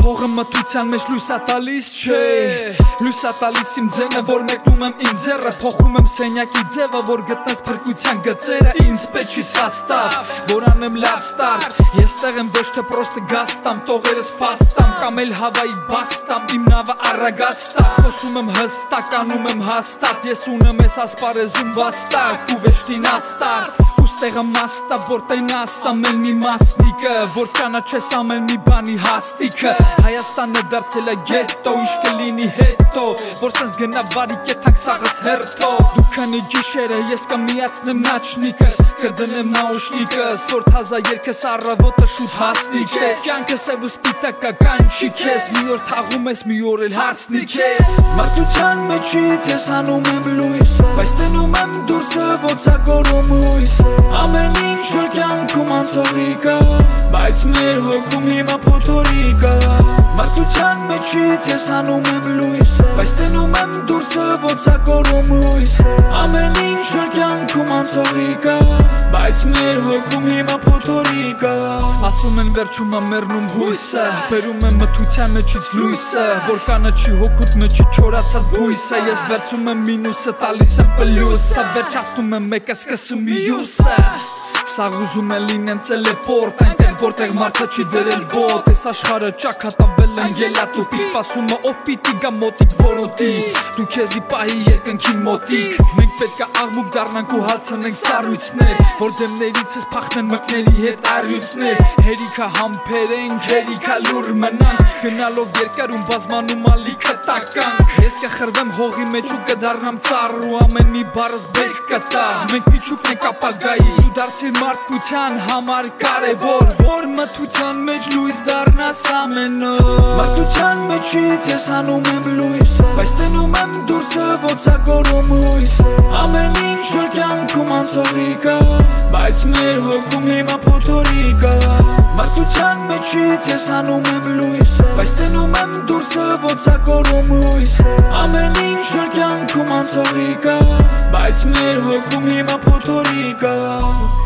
Փողը մթության մեջ լույսա տալիս չէ Լույսա տալիս իմ ձենը որ մեկնում եմ իմ ձեռը Փոխում եմ սենյակի ձևը որ գտնես փրկության գծերը Ինձ պետք չի սաստավ որ անեմ լավ ստարտ Ես տեղ եմ ոչ թե պրոստը գաստամ Տողերս ֆաստամ կամ էլ հավայի բաստամ Իմ նավը առագաստա Խոսում եմ հստակ անում եմ հաստատ Ես ունեմ ես ասպարեզում վաստակ ու վեշտին աստարտ Ուստեղը մաստա որ տենաս ամեն մի մասնիկը Որ ճանաչես ամեն մի բանի հաստիկը Հայաստանը դարձել է գետո ինչ կլինի հետո Որ սենց գնա վարի կետակ սաղս հերթո Դու քանի գիշերը ես կմիացնեմ նաչնիկս Կդնեմ նաուշնիկս Որ թազա երկս առավոտը շուտ հասնիկ ես Կյանքս է ու սպիտակա կանչիկ ես Մի օր թաղում ես մի օր էլ հարցնիկ ես Մարդության մեջից ես անում եմ լույսը Բայց տենում եմ դուրսը ոցակորում հույսը Ամեն ինչ որ կյանքում անցողի կա Բայց մեր հոգում հիմա փոթորի կա Մարդության մեջից ես անում եմ լույսը Բայց տենում եմ դուրսը ոցակորում հույսը Ամեն ինչ որ կյանքում անցողի կա Բայց մեր հոգում հիմա փոթորի կա Ասում են վերջում ամերնում հույսը Բերում եմ մթության մեջից լույսը Որ կանաչի հոգուտ մեջի չորացած բույսը Ես վերցում եմ մինուսը տալիս եմ պլյուսը Վերջացնում եմ մեկը սկսում մյուսը Սաղ ուզում է լինեն տելեպորտ Այնտեղ որտեղ մարդը չի դրել ոտ Ես աշխարը ճակատավել են գելատուպիկ Սպասում է ով պիտի գա մոտիկ որոտի Դու քեզի պահի երկնքին մոտիկ Մենք պետք է աղմուկ դառնանք ու հալցնենք սառույցներ Որ դեմներից ես փախնեն մկների հետ առյուծներ Հերիքա համբերենք, հերիքա լուր մնանք Գնալով երկարում բազմանում ալիքը տականք Ես կխրվեմ հողի մեջ ու կդառնամ ծառ Ու ամեն մի բառս բերք կտա Մենք միջուկն ենք ապագայի Դու դարձիր մարդկության համար կարևոր Որ մթության մեջ լույս դառնաս ամեն օր Մարդության մեջից ես անում եմ լույսը Բայց տենում եմ դուրսը ոցակորում հույսը Ամեն ինչ որ կյանքում անցողի կա Բայց մեր հոգում հիմա փոթորի կա Մարդության մեջից ես անում եմ լույսը Բայց տենում եմ դուրսը ոցակորում հույսը Ամեն ինչ որ կյանքում անցողի կա Բայց մեր հոգում հիմա փոթորի կա